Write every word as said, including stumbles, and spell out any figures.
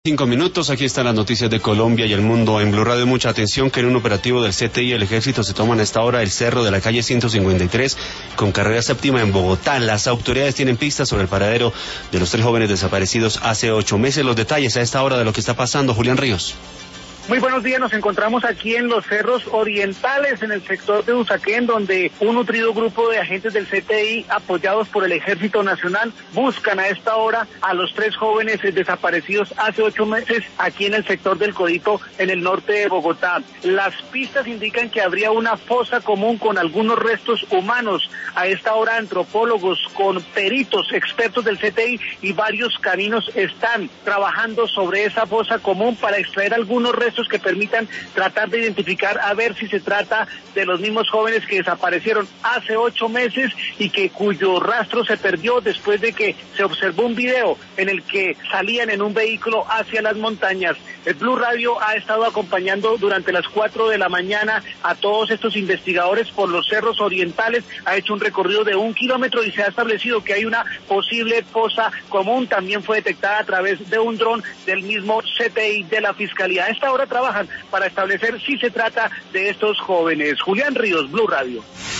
Cinco minutos, aquí están las noticias de Colombia y el mundo en Blue Radio. Mucha atención que en un operativo del C T I y el Ejército se toman a esta hora el cerro de la calle ciento cincuenta y tres con carrera séptima en Bogotá. Las autoridades tienen pistas sobre el paradero de los tres jóvenes desaparecidos hace ocho meses. Los detalles a esta hora de lo que está pasando, Julián Ríos. Muy buenos días, nos encontramos aquí en los cerros orientales, en el sector de Usaquén, donde un nutrido grupo de agentes del C T I, apoyados por el Ejército Nacional, buscan a esta hora a los tres jóvenes desaparecidos hace ocho meses aquí en el sector del Codito, en el norte de Bogotá. Las pistas indican que habría una fosa común con algunos restos humanos. A esta hora, antropólogos con peritos, expertos del C T I y varios caninos están trabajando sobre esa fosa común para extraer algunos restos que permitan tratar de identificar a ver si se trata de los mismos jóvenes que desaparecieron hace ocho meses y que cuyo rastro se perdió después de que se observó un video en el que salían en un vehículo hacia las montañas. El Blue Radio ha estado acompañando durante las cuatro de la mañana a todos estos investigadores por los cerros orientales, ha hecho un recorrido de un kilómetro y se ha establecido que hay una posible fosa común. También fue detectada a través de un dron del mismo C T I de la Fiscalía. A esta hora trabajan para establecer si se trata de estos jóvenes. Julián Ríos, Blue Radio.